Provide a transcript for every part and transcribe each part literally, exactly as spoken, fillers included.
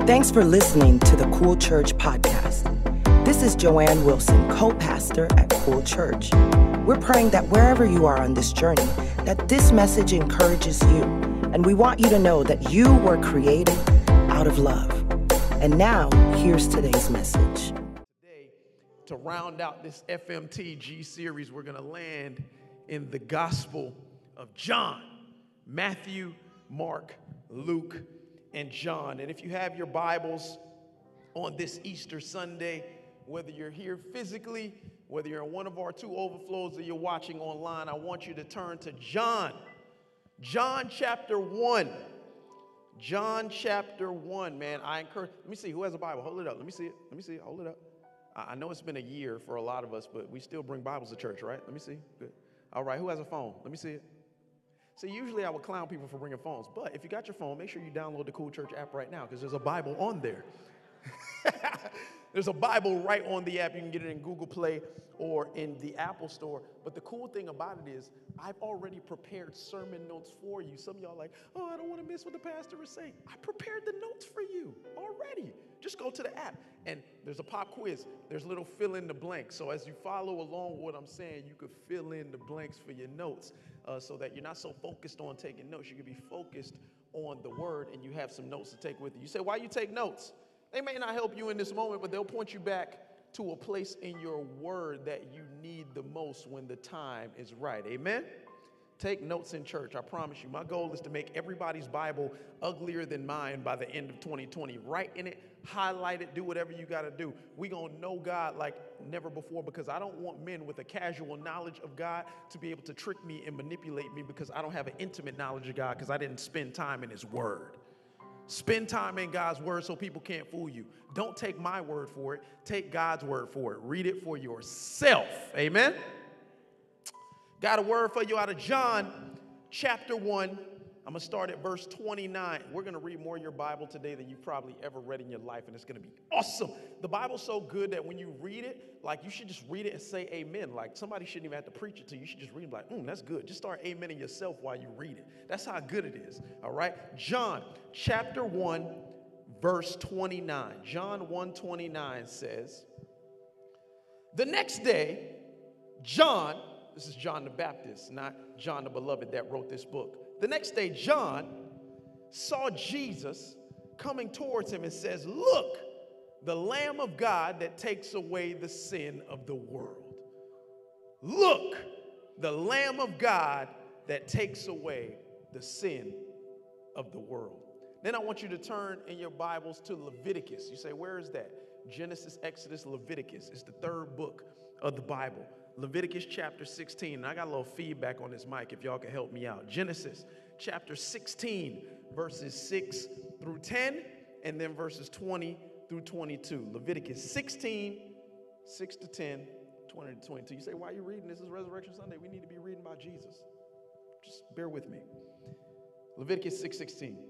Thanks for listening to the Cool Church podcast. This is Joanne Wilson, co-pastor at Cool Church. We're praying that wherever you are on this journey, that this message encourages you. And we want you to know that you were created out of love. And now, here's today's message. Today, to round out this F M T G series, we're going to land in the Gospel of John. Matthew, Mark, Luke, and John. And if you have your Bibles on this Easter Sunday, whether you're here physically, whether you're in one of our two overflows or you're watching online, I want you to turn to John. John chapter one. John chapter one, man. I encourage, let me see, who has a Bible? Hold it up. Let me see it. Let me see it. Hold it up. I know it's been a year for a lot of us, but we still bring Bibles to church, right? Let me see. Good. All right, who has a phone? Let me see it. See, usually I would clown people for bringing phones, but if you got your phone, make sure you download the Cool Church app right now because there's a Bible on there. There's a Bible right on the app. You can get it in Google Play or in the Apple Store. But the cool thing about it is I've already prepared sermon notes for you. Some of y'all are like, oh, I don't want to miss what the pastor is saying. I prepared the notes for you already. Just go to the app, and there's a pop quiz. There's little fill in the blanks. So as you follow along with what I'm saying, you could fill in the blanks for your notes uh, so that you're not so focused on taking notes. You could be focused on the word, and you have some notes to take with you. You say, why you take notes? They may not help you in this moment, but they'll point you back to a place in your word that you need the most when the time is right. Amen? Take notes in church. I promise you. My goal is to make everybody's Bible uglier than mine by the end of twenty twenty. Write in it, highlight it, do whatever you got to do. We're going to know God like never before because I don't want men with a casual knowledge of God to be able to trick me and manipulate me because I don't have an intimate knowledge of God because I didn't spend time in his word. Spend time in God's word so people can't fool you. Don't take my word for it. Take God's word for it. Read it for yourself. Amen? Got a word for you out of John chapter one. I'm going to start at verse twenty-nine. We're going to read more of your Bible today than you've probably ever read in your life, and it's going to be awesome. The Bible's so good that when you read it, like you should just read it and say amen. Like somebody shouldn't even have to preach it to you. You should just read it like, mm, that's good. Just start amening yourself while you read it. That's how good it is. All right? John chapter one, verse twenty-nine. John one twenty-nine says, the next day, John, this is John the Baptist, not John the Beloved that wrote this book. The next day, John saw Jesus coming towards him and says, look, the Lamb of God that takes away the sin of the world. Look, the Lamb of God that takes away the sin of the world. Then I want you to turn in your Bibles to Leviticus. You say, where is that? Genesis, Exodus, Leviticus. It's the third book of the Bible. Leviticus chapter sixteen. And I got a little feedback on this mic if y'all can help me out. Genesis chapter sixteen, verses six through ten, and then verses twenty through twenty-two. Leviticus sixteen, six to ten, twenty to twenty-two. You say, why are you reading? This is Resurrection Sunday. We need to be reading about Jesus. Just bear with me. Leviticus six sixteen.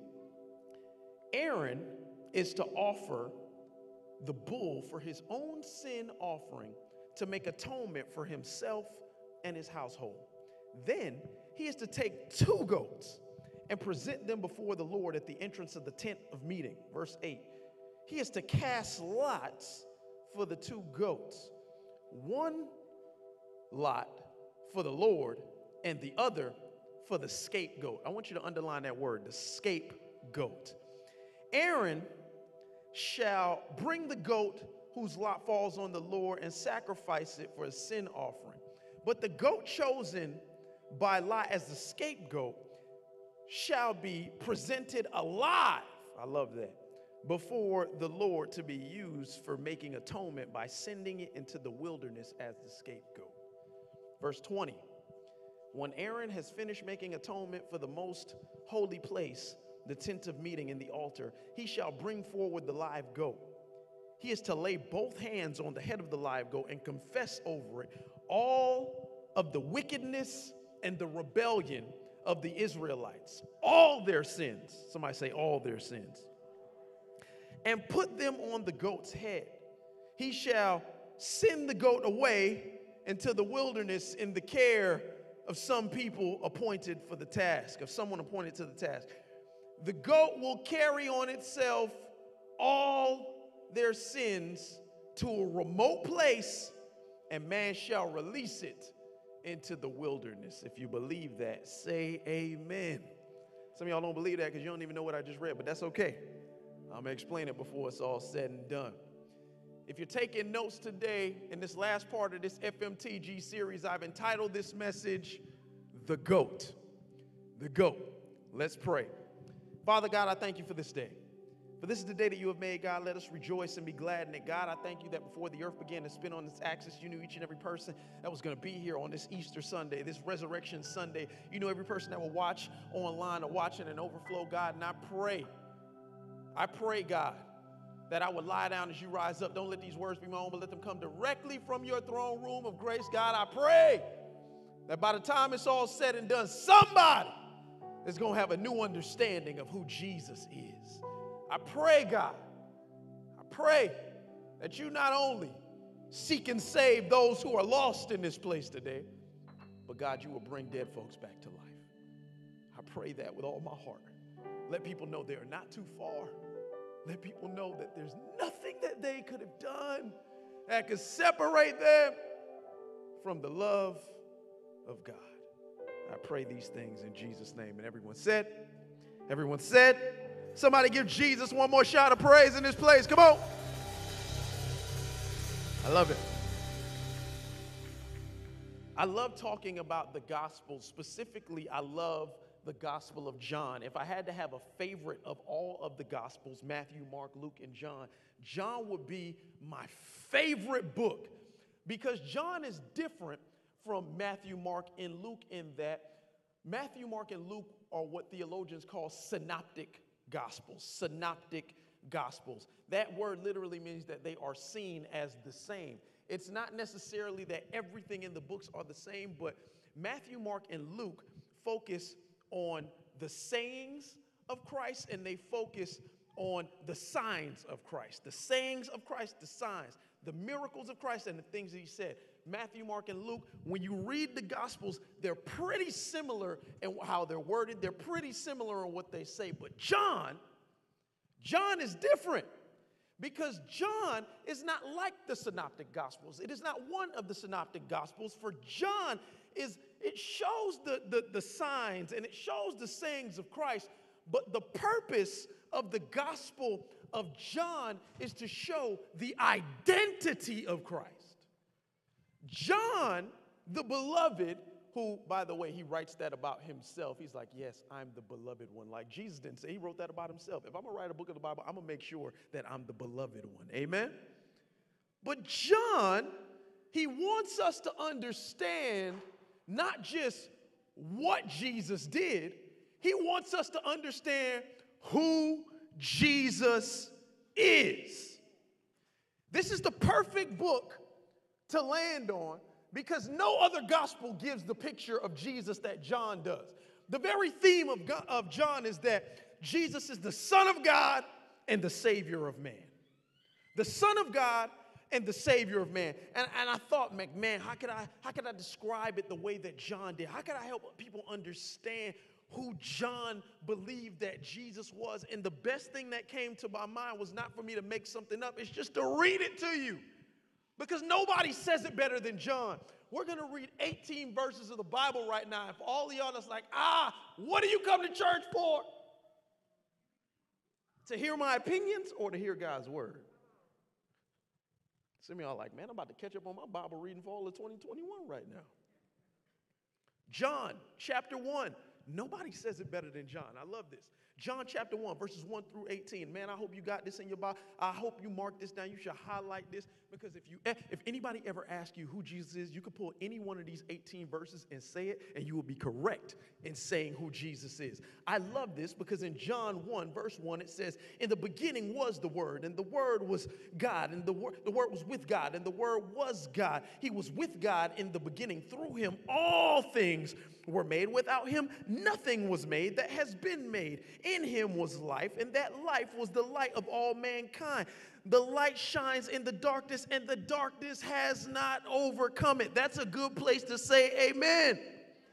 Aaron is to offer the bull for his own sin offering to make atonement for himself and his household. Then he is to take two goats and present them before the Lord at the entrance of the tent of meeting. Verse eight. He is to cast lots for the two goats. One lot for the Lord and the other for the scapegoat. I want you to underline that word, the scapegoat. Aaron shall bring the goat whose lot falls on the Lord and sacrifice it for a sin offering. But the goat chosen by Lot as the scapegoat shall be presented alive. I love that. Before the Lord to be used for making atonement by sending it into the wilderness as the scapegoat. Verse twenty. When Aaron has finished making atonement for the most holy place, the tent of meeting and the altar, he shall bring forward the live goat. He is to lay both hands on the head of the live goat and confess over it all of the wickedness and the rebellion of the Israelites, all their sins. Somebody say all their sins. And put them on the goat's head. He shall send the goat away into the wilderness in the care of some people appointed for the task, of someone appointed to the task. The goat will carry on itself all their sins to a remote place, and man shall release it into the wilderness. If you believe that, say amen. Some of y'all don't believe that because you don't even know what I just read, but that's okay. I'm going to explain it before it's all said and done. If you're taking notes today, in this last part of this F M T G series, I've entitled this message, The GOAT. The GOAT. Let's pray. Father God, I thank you for this day. For this is the day that you have made, God. Let us rejoice and be glad in it. God, I thank you that before the earth began to spin on its axis, you knew each and every person that was going to be here on this Easter Sunday, this Resurrection Sunday. You know every person that will watch online or watching an overflow, God. And I pray, I pray, God, that I would lie down as you rise up. Don't let these words be my own, but let them come directly from your throne room of grace. God, I pray that by the time it's all said and done, somebody is going to have a new understanding of who Jesus is. I pray, God, I pray that you not only seek and save those who are lost in this place today, but God, you will bring dead folks back to life. I pray that with all my heart. Let people know they are not too far. Let people know that there's nothing that they could have done that could separate them from the love of God. I pray these things in Jesus' name. And everyone said, everyone said, somebody give Jesus one more shout of praise in this place. Come on. I love it. I love talking about the gospel. Specifically, I love the Gospel of John. If I had to have a favorite of all of the Gospels, Matthew, Mark, Luke, and John, John would be my favorite book because John is different from Matthew, Mark, and Luke in that Matthew, Mark, and Luke are what theologians call synoptic Gospels. Synoptic Gospels. That word literally means that they are seen as the same. It's not necessarily that everything in the books are the same, but Matthew, Mark, and Luke focus on the sayings of Christ, and they focus on the signs of Christ. The sayings of Christ, the signs, the miracles of Christ, and the things that he said. Matthew, Mark, and Luke, when you read the Gospels, they're pretty similar in how they're worded. They're pretty similar in what they say. But John, John is different because John is not like the Synoptic Gospels. It is not one of the Synoptic Gospels. For John is, it shows the, the, the signs and it shows the sayings of Christ, but the purpose of the Gospel of John is to show the identity of Christ. John, the beloved, who, by the way, he writes that about himself. He's like, yes, I'm the beloved one. Like Jesus didn't say, he wrote that about himself. If I'm going to write a book of the Bible, I'm going to make sure that I'm the beloved one. Amen? But John, he wants us to understand not just what Jesus did, he wants us to understand who Jesus is. This is the perfect book to land on because no other gospel gives the picture of Jesus that John does. The very theme of, God, of John is that Jesus is the Son of God and the Savior of man. The Son of God and the Savior of man. And, and I thought, man, how could I, how could I describe it the way that John did? How could I help people understand who John believed that Jesus was? And the best thing that came to my mind was not for me to make something up. It's just to read it to you. Because nobody says it better than John. We're going to read eighteen verses of the Bible right now. If all of y'all is like, ah, what do you come to church for? To hear my opinions or to hear God's word? Some of y'all are like, man, I'm about to catch up on my Bible reading for all of twenty twenty-one right now. John chapter one. Nobody says it better than John. I love this. John chapter one, verses one through eighteen. Man, I hope you got this in your Bible. I hope you mark this down. You should highlight this because if you, if anybody ever asks you who Jesus is, you can pull any one of these eighteen verses and say it, and you will be correct in saying who Jesus is. I love this because in John one, verse one, it says, in the beginning was the Word, and the Word was God, and the Word, the Word was with God, and the Word was God. He was with God in the beginning. Through him, all things were made. Without him, nothing was made that has been made. In him was life, and that life was the light of all mankind. The light shines in the darkness, and the darkness has not overcome it. That's a good place to say amen.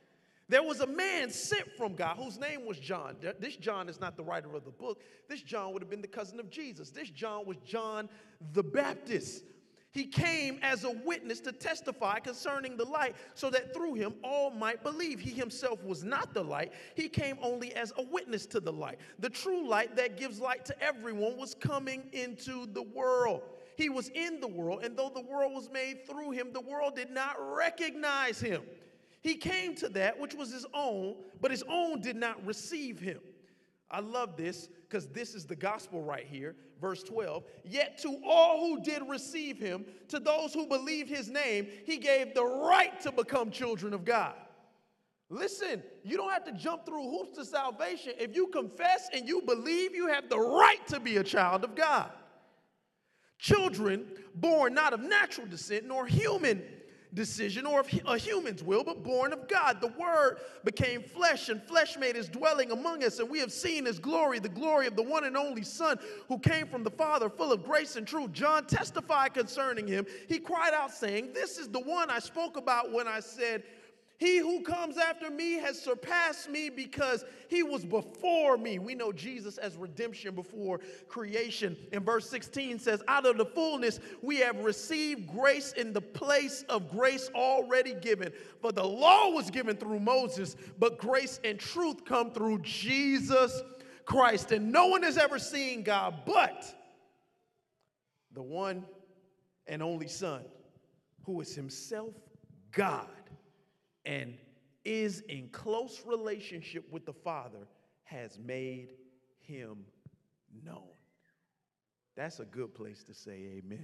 There was a man sent from God whose name was John. This John is not the writer of the book. This John would have been the cousin of Jesus. This John was John the Baptist. He came as a witness to testify concerning the light, so that through him all might believe. He himself was not the light. He came only as a witness to the light. The true light that gives light to everyone was coming into the world. He was in the world, and though the world was made through him, the world did not recognize him. He came to that which was his own, but his own did not receive him. I love this because this is the gospel right here. Verse twelve, yet to all who did receive him, to those who believed his name, he gave the right to become children of God. Listen, you don't have to jump through hoops to salvation. If you confess and you believe, you have the right to be a child of God. Children born not of natural descent nor human decision or of a human's will, but born of God. The Word became flesh, and flesh made his dwelling among us, and we have seen his glory, the glory of the one and only Son who came from the Father, full of grace and truth. John testified concerning him. He cried out, saying, this is the one I spoke about when I said, he who comes after me has surpassed me because he was before me. We know Jesus as redemption before creation. And verse sixteen says, out of the fullness we have received grace in the place of grace already given. For the law was given through Moses, but grace and truth come through Jesus Christ. And no one has ever seen God but the one and only Son, who is himself God and is in close relationship with the Father, has made him known. That's a good place to say amen.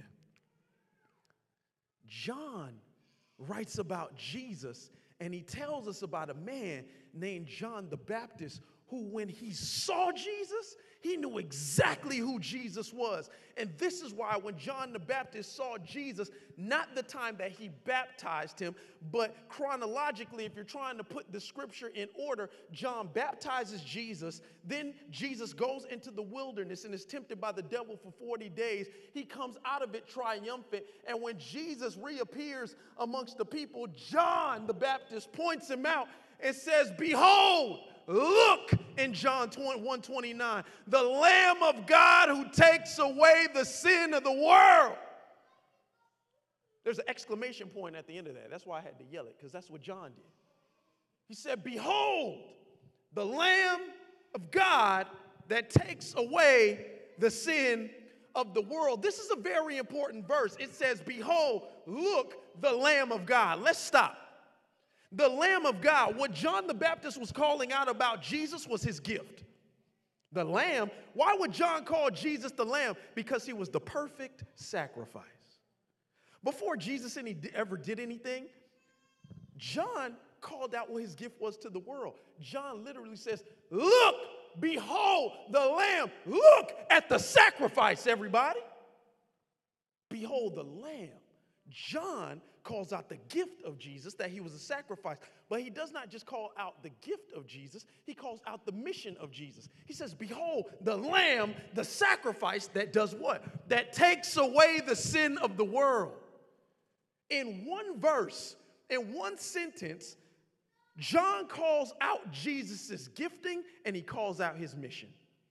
John writes about Jesus, and he tells us about a man named John the Baptist who, when he saw Jesus, he knew exactly who Jesus was. And this is why when John the Baptist saw Jesus, not the time that he baptized him, but chronologically, if you're trying to put the scripture in order, John baptizes Jesus. Then Jesus goes into the wilderness and is tempted by the devil for forty days. He comes out of it triumphant. And when Jesus reappears amongst the people, John the Baptist points him out and says, behold, look, in John one twenty-nine, the Lamb of God who takes away the sin of the world. There's an exclamation point at the end of that. That's why I had to yell it, because that's what John did. He said, behold, the Lamb of God that takes away the sin of the world. This is a very important verse. It says, behold, look, the Lamb of God. Let's stop. The Lamb of God, what John the Baptist was calling out about Jesus was his gift. The Lamb, why would John call Jesus the Lamb? Because he was the perfect sacrifice. Before Jesus any, ever did anything, John called out what his gift was to the world. John literally says, look, behold the Lamb. Look at the sacrifice, everybody. Behold the Lamb. John calls out the gift of Jesus, that he was a sacrifice. But he does not just call out the gift of Jesus, he calls out the mission of Jesus. He says, behold, the Lamb, the sacrifice that does what? That takes away the sin of the world. In one verse, in one sentence, John calls out Jesus' gifting and he calls out his mission.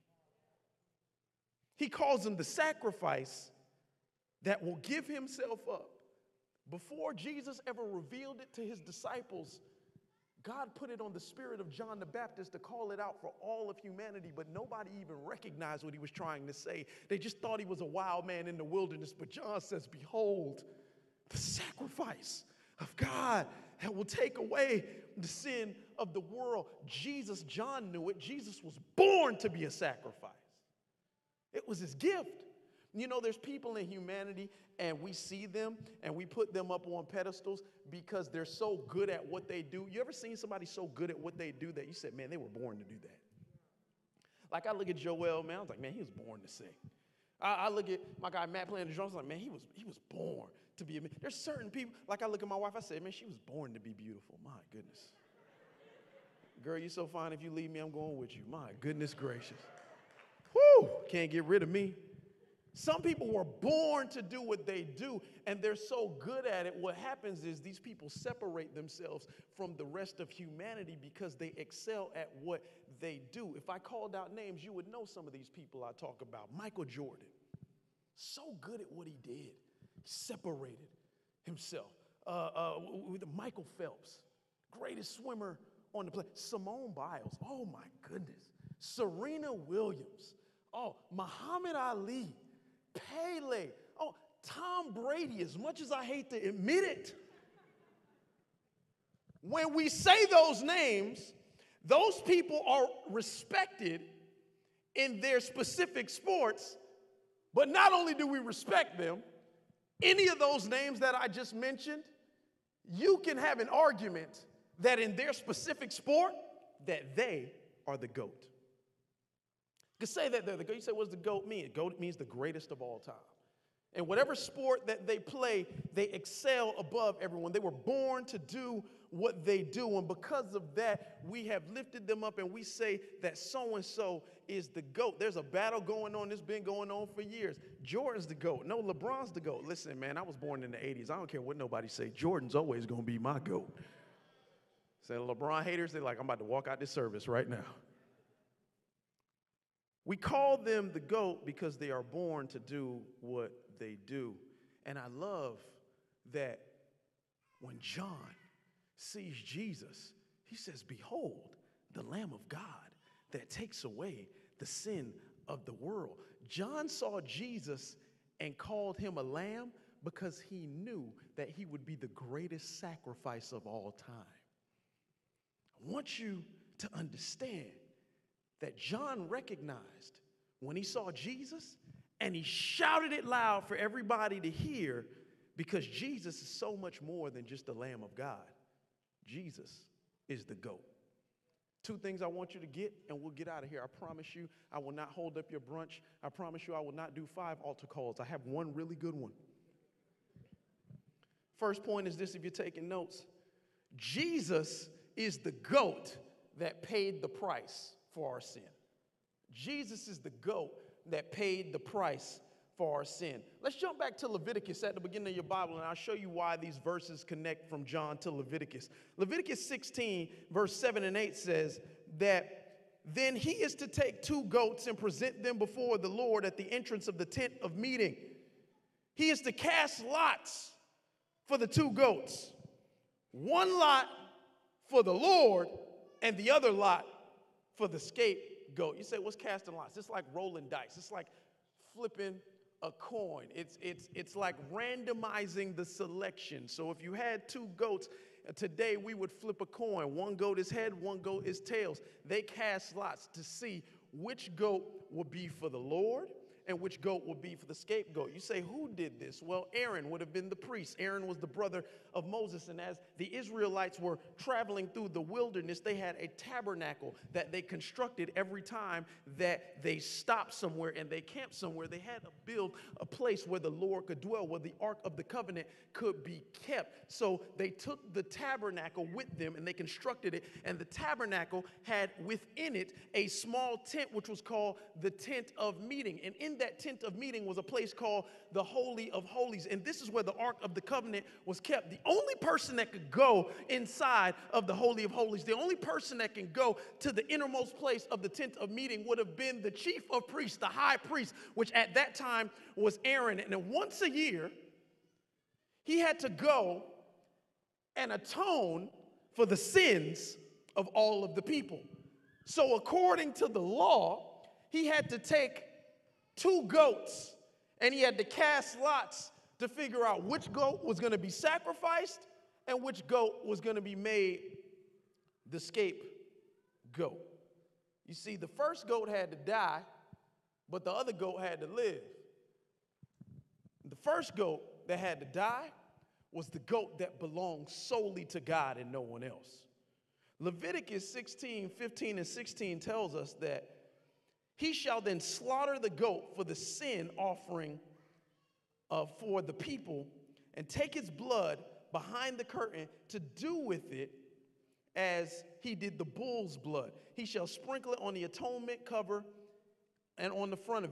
He calls him the sacrifice that will give himself up. Before Jesus ever revealed it to his disciples, God put it on the spirit of John the Baptist to call it out for all of humanity, but nobody even recognized what he was trying to say. They just thought he was a wild man in the wilderness, but John says, behold, the sacrifice of God that will take away the sin of the world. Jesus, John knew it. Jesus was born to be a sacrifice. It was his gift. You know, there's people in humanity, and we see them, and we put them up on pedestals because they're so good at what they do. You ever seen somebody so good at what they do that you said, man, they were born to do that? Like, I look at Joel, man, I was like, man, he was born to sing. I, I look at my guy Matt playing the drums, I was like, man, he was, he was born to be a man. There's certain people, like I look at my wife, I say, man, she was born to be beautiful. My goodness. Girl, you're so fine. If you leave me, I'm going with you. My goodness gracious. Whew, can't get rid of me. Some people were born to do what they do, and they're so good at it. What happens is these people separate themselves from the rest of humanity because they excel at what they do. If I called out names, you would know some of these people I talk about. Michael Jordan, so good at what he did, separated himself. Uh, uh, with Michael Phelps, greatest swimmer on the planet. Simone Biles, oh my goodness. Serena Williams, oh, Muhammad Ali. Pele, oh, Tom Brady, as much as I hate to admit it. When we say those names, those people are respected in their specific sports, but not only do we respect them, any of those names that I just mentioned, you can have an argument that in their specific sport, that they are the GOAT. You say that they're the GOAT. You say, what does the GOAT mean? GOAT means the greatest of all time. And whatever sport that they play, they excel above everyone. They were born to do what they do. And because of that, we have lifted them up and we say that so-and-so is the GOAT. There's a battle going on that's been going on for years. Jordan's the GOAT. No, LeBron's the GOAT. Listen, man, I was born in the eighties. I don't care what nobody say. Jordan's always going to be my GOAT. Say LeBron haters, they're like, I'm about to walk out this service right now. We call them the GOAT because they are born to do what they do. And I love that when John sees Jesus, he says, behold, the Lamb of God that takes away the sin of the world. John saw Jesus and called him a lamb because he knew that he would be the greatest sacrifice of all time. I want you to understand that John recognized when he saw Jesus, and he shouted it loud for everybody to hear, because Jesus is so much more than just the Lamb of God. Jesus is the GOAT. Two things I want you to get, and we'll get out of here. I promise you I will not hold up your brunch. I promise you I will not do five altar calls. I have one really good one. First point is this, if you're taking notes. Jesus is the GOAT that paid the price for our sin. Jesus is the GOAT that paid the price for our sin. Let's jump back to Leviticus at the beginning of your Bible, and I'll show you why these verses connect from John to Leviticus. Leviticus sixteen, verse seven and eight says that then he is to take two goats and present them before the Lord at the entrance of the tent of meeting. He is to cast lots for the two goats. One lot for the Lord and the other lot for the scapegoat. You say, what's casting lots? It's like rolling dice. It's like flipping a coin. It's, it's, it's like randomizing the selection. So if you had two goats, today we would flip a coin. One goat is head, one goat is tails. They cast lots to see which goat will be for the Lord and which goat will be for the scapegoat. You say, who did this? Well, Aaron would have been the priest. Aaron was the brother of Moses, and as the Israelites were traveling through the wilderness, they had a tabernacle that they constructed every time that they stopped somewhere and they camped somewhere. They had to build a place where the Lord could dwell, where the Ark of the Covenant could be kept. So they took the tabernacle with them and they constructed it, and the tabernacle had within it a small tent, which was called the tent of meeting. And in that tent of meeting was a place called the Holy of Holies, and this is where the Ark of the Covenant was kept. The only person that could go inside of the Holy of Holies, the only person that can go to the innermost place of the tent of meeting would have been the chief of priests, the high priest, which at that time was Aaron. And then once a year, he had to go and atone for the sins of all of the people. So according to the law, he had to take two goats, and he had to cast lots to figure out which goat was going to be sacrificed and which goat was going to be made the scapegoat. You see, the first goat had to die, but the other goat had to live. The first goat that had to die was the goat that belonged solely to God and no one else. Leviticus sixteen, fifteen, and sixteen tells us that he shall then slaughter the goat for the sin offering uh, for the people, and take its blood behind the curtain to do with it as he did the bull's blood. He shall sprinkle it on the atonement cover and on the front of it,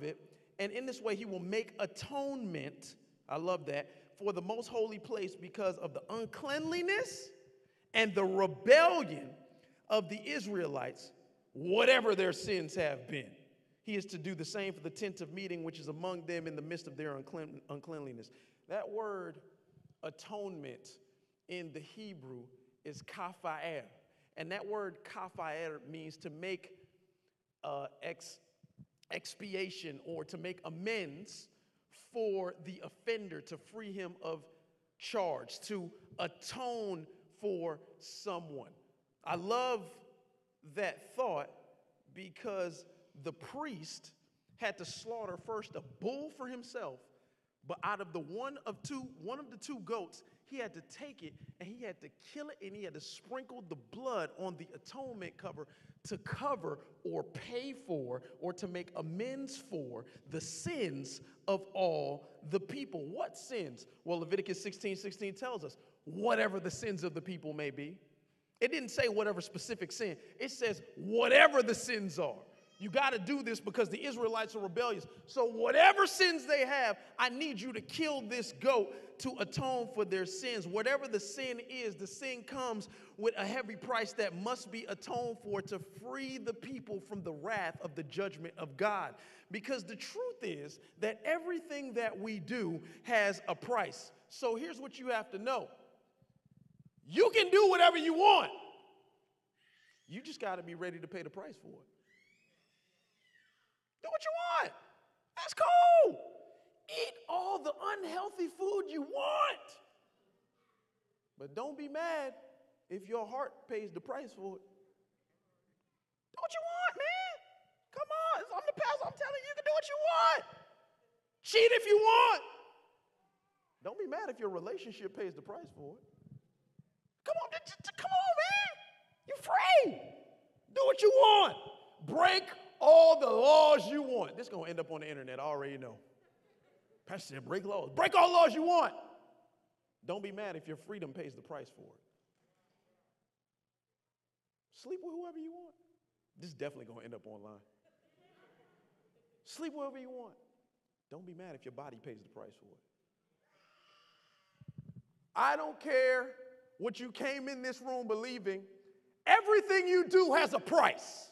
And in this way, he will make atonement, I love that, for the most holy place because of the uncleanliness and the rebellion of the Israelites, whatever their sins have been. He is to do the same for the tent of meeting, which is among them in the midst of their unclean, uncleanliness. That word atonement in the Hebrew is kaphaer. And that word kaphaer means to make uh, ex, expiation or to make amends for the offender, to free him of charge, to atone for someone. I love that thought because the priest had to slaughter first a bull for himself, but out of the one of two, one of the two goats, he had to take it and he had to kill it and he had to sprinkle the blood on the atonement cover to cover or pay for or to make amends for the sins of all the people. What sins? Well, Leviticus sixteen sixteen tells us whatever the sins of the people may be. It didn't say whatever specific sin. It says whatever the sins are. You got to do this because the Israelites are rebellious. So whatever sins they have, I need you to kill this goat to atone for their sins. Whatever the sin is, the sin comes with a heavy price that must be atoned for to free the people from the wrath of the judgment of God. Because the truth is that everything that we do has a price. So here's what you have to know. You can do whatever you want. You just got to be ready to pay the price for it. Do what you want. That's cool. Eat all the unhealthy food you want. But don't be mad if your heart pays the price for it. Do what you want, man. Come on. I'm the pastor. I'm telling you, you can do what you want. Cheat if you want. Don't be mad if your relationship pays the price for it. Come on, come on, man. You're free. Do what you want. Break all the laws you want. This is going to end up on the internet. I already know. Pastor said, break laws. Break all laws you want. Don't be mad if your freedom pays the price for it. Sleep with whoever you want. This is definitely going to end up online. Sleep wherever you want. Don't be mad if your body pays the price for it. I don't care what you came in this room believing. Everything you do has a price.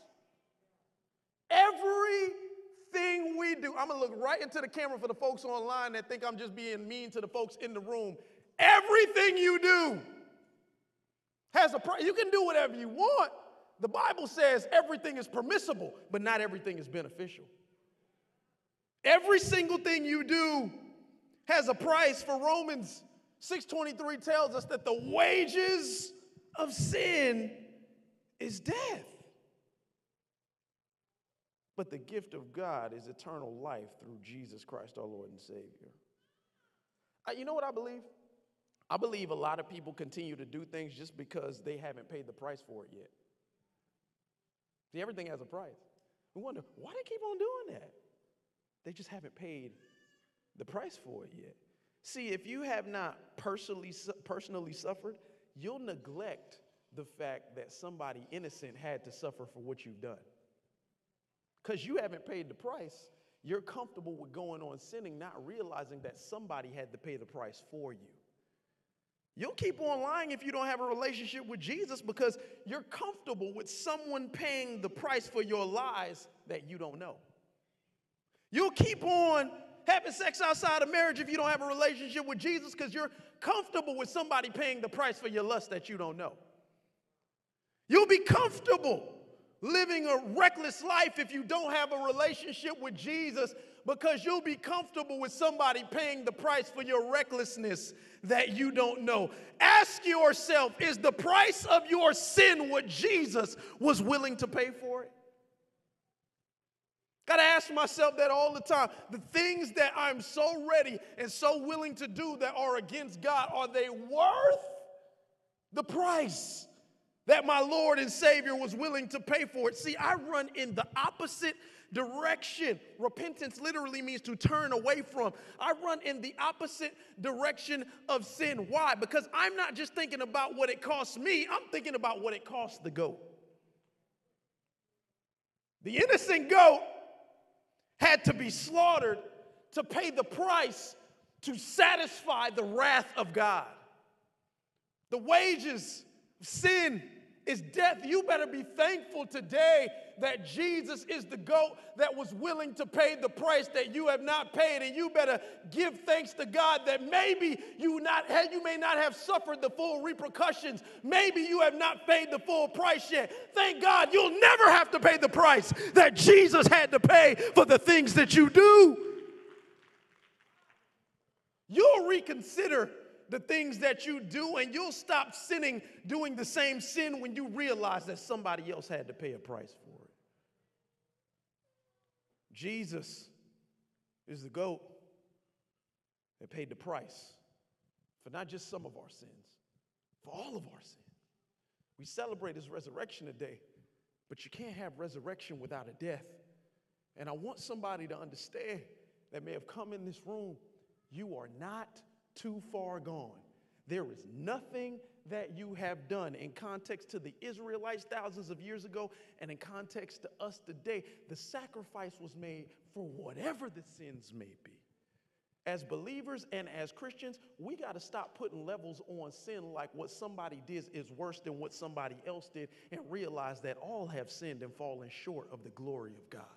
Everything we do. I'm going to look right into the camera for the folks online that think I'm just being mean to the folks in the room. Everything you do has a price. You can do whatever you want. The Bible says everything is permissible, but not everything is beneficial. Every single thing you do has a price. For Romans six twenty-three tells us that the wages of sin is death. But the gift of God is eternal life through Jesus Christ, our Lord and Savior. Uh, you know what I believe? I believe a lot of people continue to do things just because they haven't paid the price for it yet. See, everything has a price. We wonder, why do they keep on doing that? They just haven't paid the price for it yet. See, if you have not personally, personally suffered, you'll neglect the fact that somebody innocent had to suffer for what you've done. Because you haven't paid the price, you're comfortable with going on sinning, not realizing that somebody had to pay the price for you. You'll keep on lying if you don't have a relationship with Jesus because you're comfortable with someone paying the price for your lies that you don't know. You'll keep on having sex outside of marriage if you don't have a relationship with Jesus because you're comfortable with somebody paying the price for your lust that you don't know. You'll be comfortable living a reckless life if you don't have a relationship with Jesus because you'll be comfortable with somebody paying the price for your recklessness that you don't know. Ask yourself, is the price of your sin what Jesus was willing to pay for it? Got to ask myself that all the time. The things that I'm so ready and so willing to do that are against God, are they worth the price that my Lord and Savior was willing to pay for it? See, I run in the opposite direction. Repentance literally means to turn away from. I run in the opposite direction of sin. Why? Because I'm not just thinking about what it costs me. I'm thinking about what it costs the goat. The innocent goat had to be slaughtered to pay the price to satisfy the wrath of God. The wages of sin is death. You better be thankful today that Jesus is the goat that was willing to pay the price that you have not paid. And you better give thanks to God that maybe you not you may not have suffered the full repercussions. Maybe you have not paid the full price yet. Thank God you'll never have to pay the price that Jesus had to pay for the things that you do. You'll reconsider the things that you do, and you'll stop sinning, doing the same sin when you realize that somebody else had to pay a price for it. Jesus is the goat that paid the price for not just some of our sins, for all of our sins. We celebrate his resurrection today, but you can't have resurrection without a death. And I want somebody to understand that may have come in this room, you are not too far gone. There is nothing that you have done in context to the Israelites thousands of years ago and in context to us today. The sacrifice was made for whatever the sins may be. As believers and as Christians, we got to stop putting levels on sin like what somebody did is worse than what somebody else did, and realize that all have sinned and fallen short of the glory of God.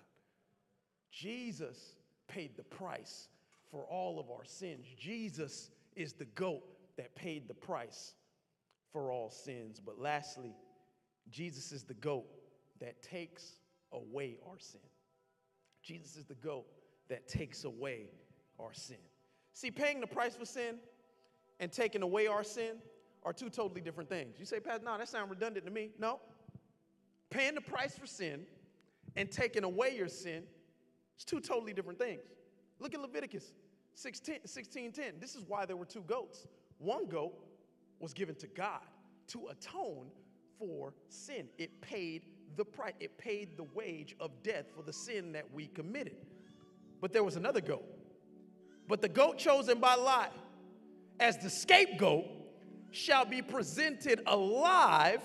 Jesus paid the price for all of our sins. Jesus is the goat that paid the price for all sins. But lastly, Jesus is the goat that takes away our sin. Jesus is the goat that takes away our sin. See, paying the price for sin and taking away our sin are two totally different things. You say, Pastor, no, that sounds redundant to me. No. Paying the price for sin and taking away your sin is two totally different things. Look at Leviticus sixteen ten. This is why there were two goats. One goat was given to God to atone for sin. It paid the price. It paid the wage of death for the sin that we committed. But there was another goat. But the goat chosen by Lot as the scapegoat shall be presented alive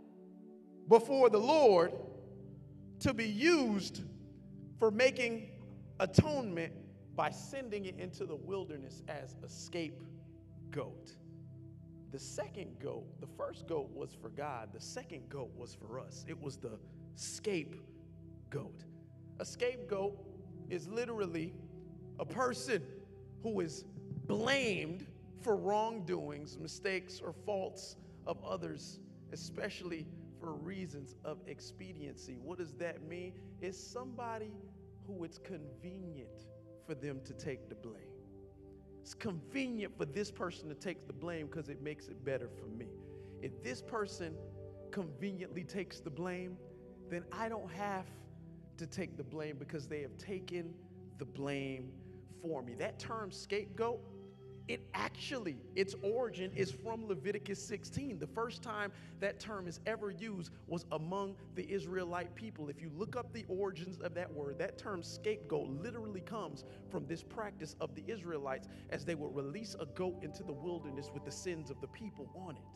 before the Lord to be used for making atonement by sending it into the wilderness as a scapegoat. The second goat, the first goat was for God. The second goat was for us. It was the scapegoat. A scapegoat is literally a person who is blamed for wrongdoings, mistakes, or faults of others, especially for reasons of expediency. What does that mean? It's somebody who it's convenient for them to take the blame. It's convenient for this person to take the blame because it makes it better for me. If this person conveniently takes the blame, then I don't have to take the blame because they have taken the blame for me. That term scapegoat, it actually, its origin is from Leviticus sixteen. The first time that term is ever used was among the Israelite people. If you look up the origins of that word, that term scapegoat literally comes from this practice of the Israelites as they would release a goat into the wilderness with the sins of the people on it.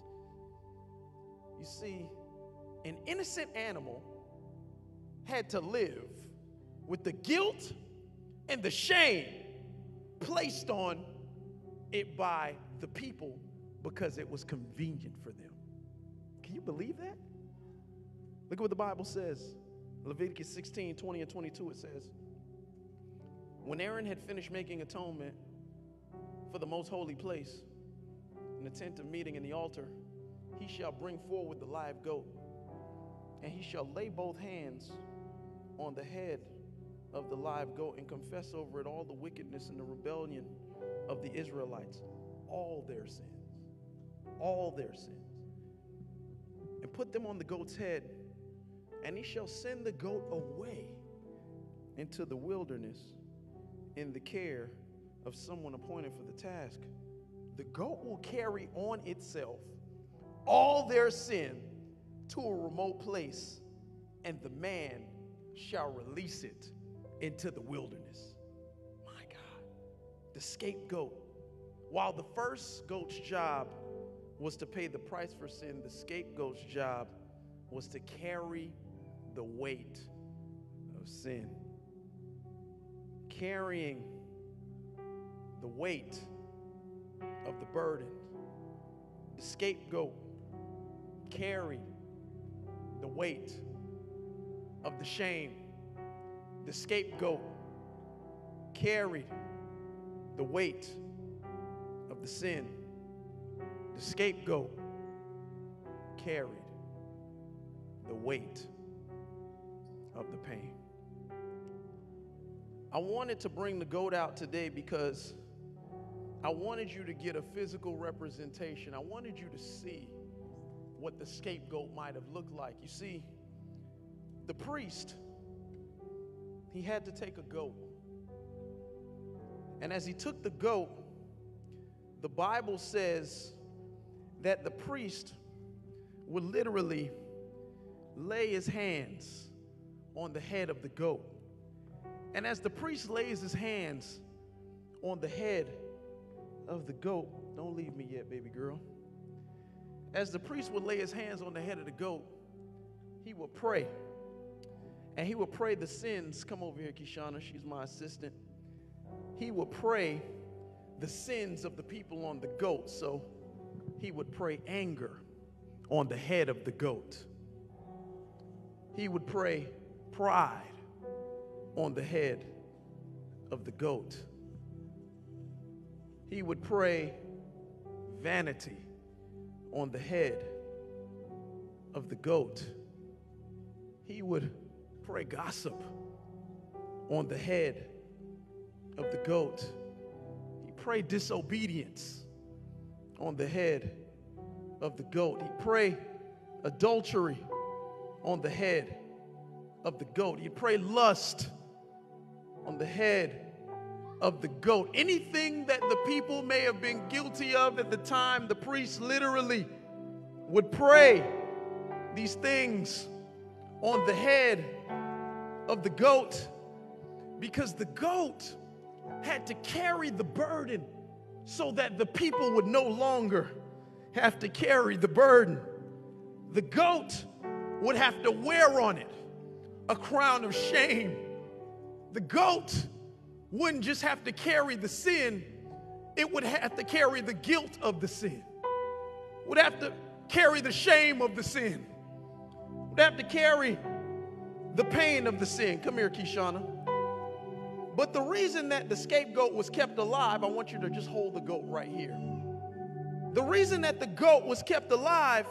You see, an innocent animal had to live with the guilt and the shame placed on it by the people because it was convenient for them. Can you believe that? Look at what the Bible says. Leviticus sixteen, twenty and twenty-two, it says, when Aaron had finished making atonement for the most holy place in the tent of meeting and the altar, he shall bring forward the live goat, and he shall lay both hands on the head of the live goat and confess over it all the wickedness and the rebellion of the Israelites, all their sins, all their sins, and put them on the goat's head, and he shall send the goat away into the wilderness in the care of someone appointed for the task. The goat will carry on itself all their sin to a remote place, and the man shall release it into the wilderness. My God, the scapegoat. While the first goat's job was to pay the price for sin, the scapegoat's job was to carry the weight of sin. carrying the weight of the burden. The scapegoat carried the weight of the shame. The scapegoat carried the weight of the sin. The scapegoat carried the weight of the pain. I wanted to bring the goat out today because I wanted you to get a physical representation. I wanted you to see what the scapegoat might have looked like. You see, the priest, he had to take a goat. And as he took the goat, the Bible says that the priest would literally lay his hands on the head of the goat. And as the priest lays his hands on the head of the goat, don't leave me yet, baby girl. As the priest would lay his hands on the head of the goat, he would pray. And he would pray the sins. Come over here, Kishana. She's my assistant. He would pray the sins of the people on the goat. So he would pray anger on the head of the goat. He would pray pride on the head of the goat. He would pray vanity on the head of the goat. He would pray gossip on the head of the goat. He prayed disobedience on the head of the goat. He prayed adultery on the head of the goat. He prayed lust on the head of the goat. Anything that the people may have been guilty of at the time, the priest literally would pray these things on the head of the goat, because the goat had to carry the burden so that the people would no longer have to carry the burden. The goat would have to wear on it a crown of shame. The goat wouldn't just have to carry the sin, it would have to carry the guilt of the sin, would have to carry the shame of the sin, would have to carry the pain of the sin. Come here, Kishana. But the reason that the scapegoat was kept alive, I want you to just hold the goat right here. The reason that the goat was kept alive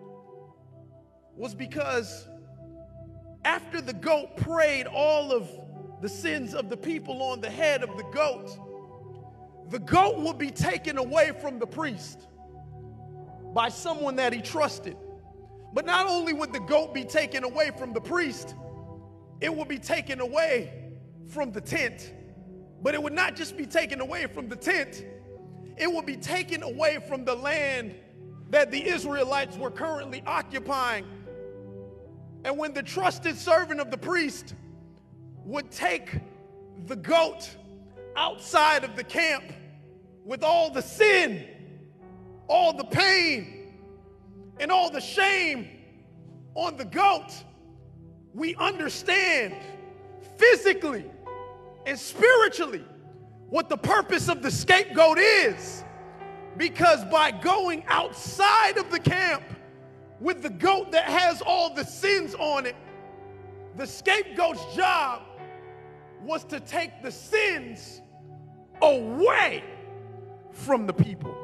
was because after the goat prayed all of the sins of the people on the head of the goat, the goat would be taken away from the priest by someone that he trusted. But not only would the goat be taken away from the priest, it would be taken away from the tent. But it would not just be taken away from the tent, it would be taken away from the land that the Israelites were currently occupying. And when the trusted servant of the priest would take the goat outside of the camp with all the sin, all the pain, and all the shame on the goat, we understand physically and spiritually what the purpose of the scapegoat is. Because by going outside of the camp with the goat that has all the sins on it, the scapegoat's job was to take the sins away from the people.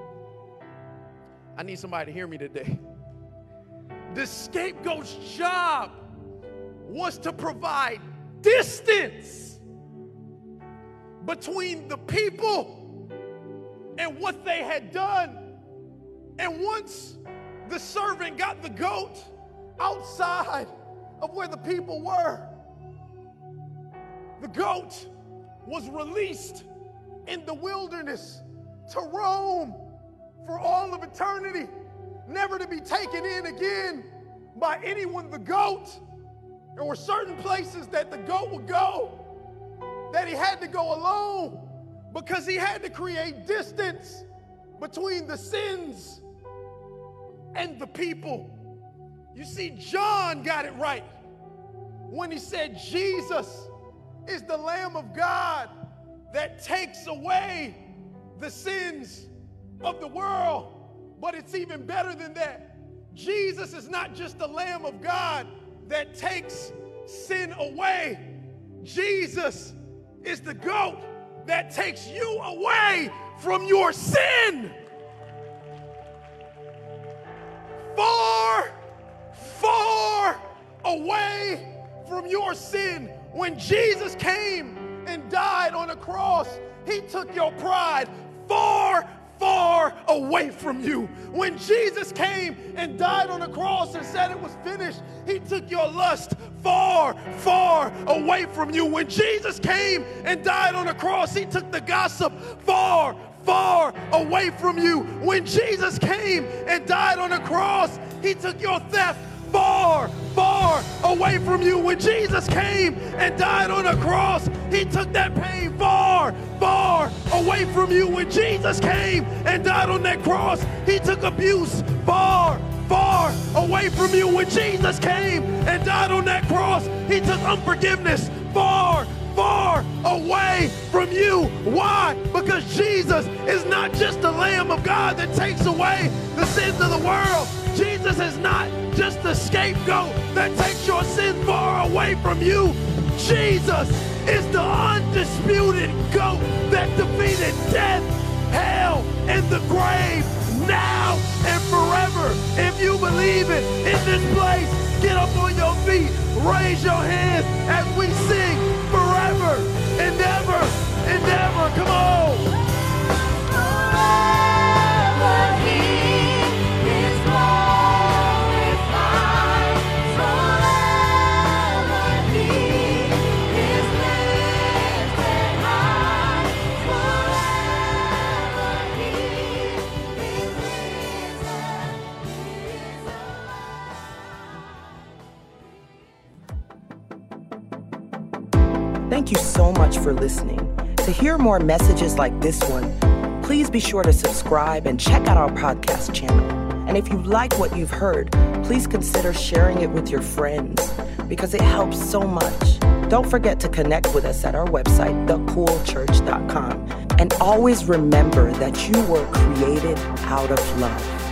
I need somebody to hear me today. The scapegoat's job was to provide distance between the people and what they had done. And once the servant got the goat outside of where the people were, the goat was released in the wilderness to roam for all of eternity, never to be taken in again by anyone. The goat, there were certain places that the goat would go that he had to go alone, because he had to create distance between the sins and the people. You see, John got it right when he said Jesus is the Lamb of God that takes away the sins of the world. But it's even better than that. Jesus is not just the Lamb of God that takes sin away. Jesus is the goat that takes you away from your sin. Far, far away from your sin. When Jesus came and died on the cross, he took your pride far, far away from you. When Jesus came and died on the cross and said it was finished, he took your lust far, far away from you. When Jesus came and died on the cross, he took the gossip far, far away from you. When Jesus came and died on the cross, he took your theft far, far away from you. When Jesus came and died on the cross, he took that pain far, far away from you. When Jesus came and died on that cross, he took abuse far, far away from you. When Jesus came and died on that cross, he took unforgiveness far, far away from you. Why? Because Jesus is not just the Lamb of God that takes away the sins of the world. Jesus is not just the scapegoat that takes your sins far away from you. Jesus is the undisputed goat that defeated death, hell, and the grave now and forever. If you believe it in this place, get up on your feet, raise your hands as we sing forever and ever and ever. Come on. Forever he is glorified. Forever he is lifted high. Forever he is risen, he is alive. Thank you so much for listening. To hear more messages like this one, please be sure to subscribe and check out our podcast channel. And if you like what you've heard, please consider sharing it with your friends because it helps so much. Don't forget to connect with us at our website, the cool church dot com. And always remember that you were created out of love.